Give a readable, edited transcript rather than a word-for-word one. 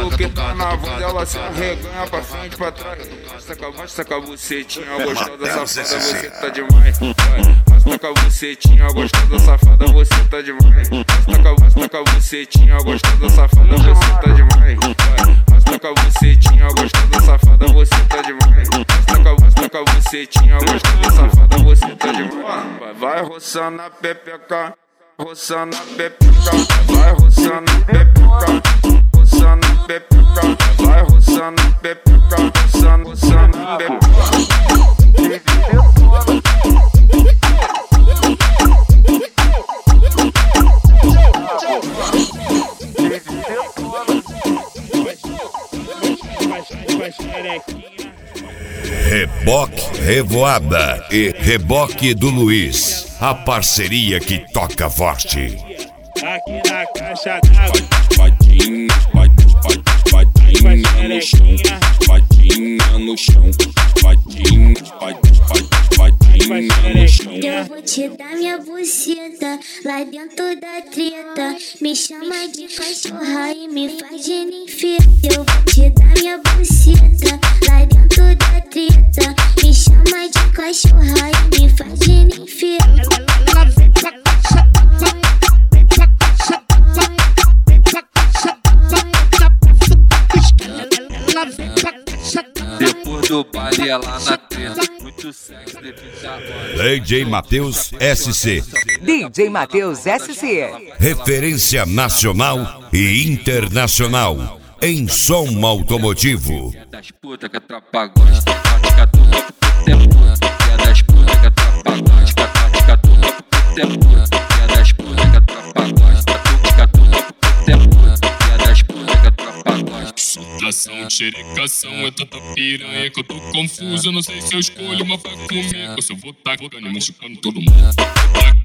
O que tá na voz ela se arreganha pra frente, pra trás. Rasta com a bucetinha gostosa, safada, você tá demais. Rasta com a bucetinha gostosa, safada, você tá demais. Rasta com a bucetinha gostosa, safada, você tá demais. Rasta com a bucetinha gostosa, safada, você tá demais. Rasta com a bucetinha gostosa, safada, você tá demais. Vai roçando a pepeca, roçando a pepeca, vai roçando a pepeca, roçando a pepeca, vai roçando a pepeca, roçando a pepeca. Reboque Revoada e Reboque do Luiz, a parceria que toca forte. Aqui na caixa d'água, Espadinha no chão, espadinha no chão, espadinha no chão. Eu vou te dar minha buceta lá dentro da treta. Me chama de cachorra e me faz de ninfeta. Eu vou te dar minha buceta lá dentro da treta. Me chama de cachorra e me faz de ninfeta. Depois do baile ela na treta, muito sexy, DJ Matheus SC, DJ Matheus SC, referência nacional e internacional em som automotivo. das putas que a tropa gosta, fica tudo pro tempo. É das putas que a tropa gosta, fica tudo pro tempo. É das putas que a tropa gosta, fica tudo pro tempo. É das putas que a tropa gosta. Excitação, xerecação, é tanta piranha que eu tô confuso. Eu não sei se eu escolho uma pra comer. Eu só vou tá machucando todo mundo.